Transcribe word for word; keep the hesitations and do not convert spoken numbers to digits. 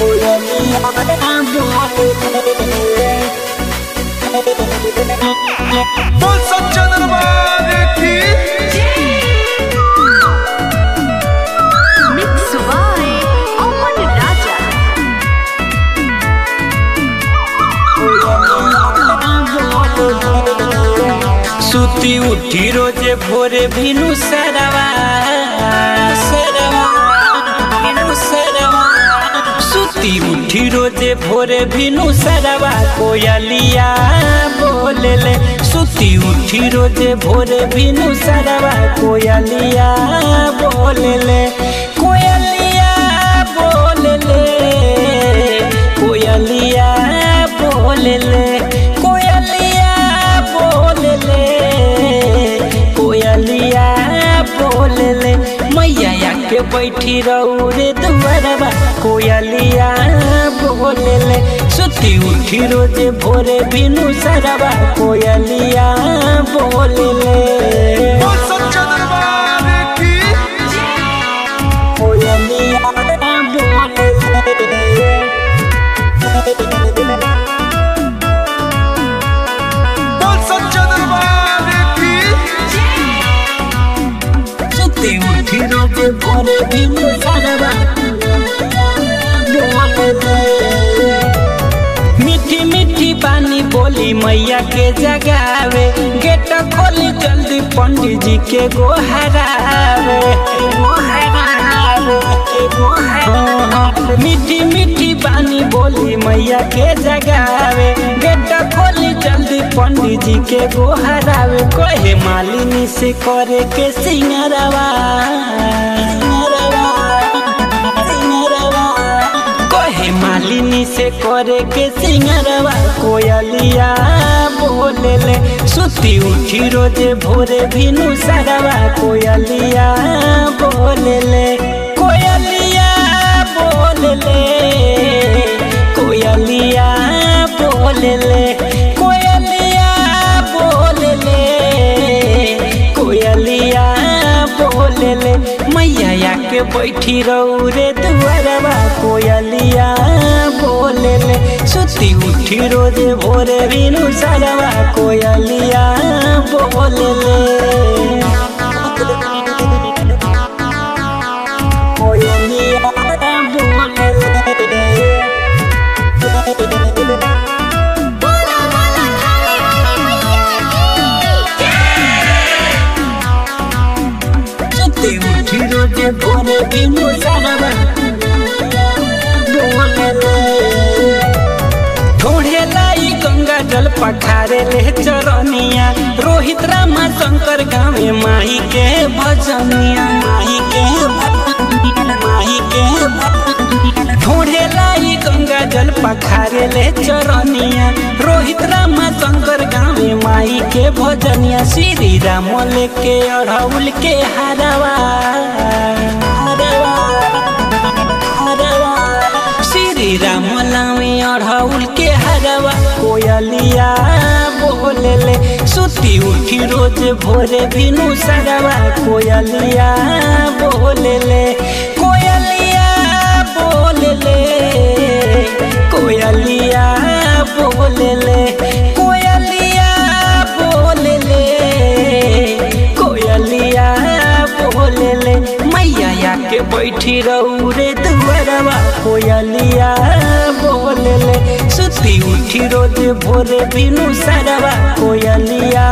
बोल सच्चा दरबार की मिक्स बाय अमन राजा। सुती उठी रोजे भोरे भीनु सरवा सरवा भीनु सरवा सुती उठी रोजे भोरे भीनु सरवा कोयलिया बोले ले सुती उठी रोजे भोरे भीनु सरवा कोयलिया बोले ले कोयलिया बोले ले कोयलिया बोले ले कोयलिया बोले ले कोयलिया बोले ले मैया आके बैठी रहू रे दुआरबा कोयलिया बोले ले सुती उठी रोजे भोरे भीनु सरवा कोयलिया बोले ले बोल सच्चा दरबार की कोयलिया बोले ले बोल सच्चा दरबार की सुती उठी रोजे भोरे भीनु सरवा बोले ले मीठी मीठी पानी बोली मैया के जगावे गेट खोली जल्दी पंडित जी के गोहरावे मीठी मीठी पानी बोली मैया के जगावे गेट खोली जल्दी पंडित जी के गोहरावे कहे मालिनी से करे के सिंगरवा कहे मालिनी से करे के सिंगरवा कोयलिया बोले ले सुती उठी रोजे भोरे भीनु सरवा कोयलिया बोले ले कोयलिया बोले ले कोयलिया बोले ले कोयलिया बोले ले कोयलिया बोले ले मैया आके बैठी रहू रे दुआरबा कोयलिया बोले ले सुती उठी रोजे भोरे भीनु सरवा कोयलिया बोले ले कोयलिया बोले ले सुती उठी रोजे भोरे भीनु सरवा बोले ले ढोढ़े लाई गंगा जल पखारे ले चरनिया रोहित रामा शंकर गावे माही के भजनिया माही के माही के ढोढ़े लाई गंगा जल पखारे ले चरनिया रोहित रामा शंकर गावे माही के भजनिया श्री राम लेके अढ़ौल के हरवा हरवा हरवा श्री राम लावे अढ़ौल के हरवा कोयलिया बोले ले सुती उठी रोज भोरे भीनु सरवा कोयलिया बोले ले कोयलिया बोले ले कोयलिया बोले ले कोयलिया बोले ले कोयलिया बोले ले मैया आके बैठी रहू रे दुआरबा कोयलिया बोले ले सुती उठी रोज भोरे भीनु सरवा कोयलिया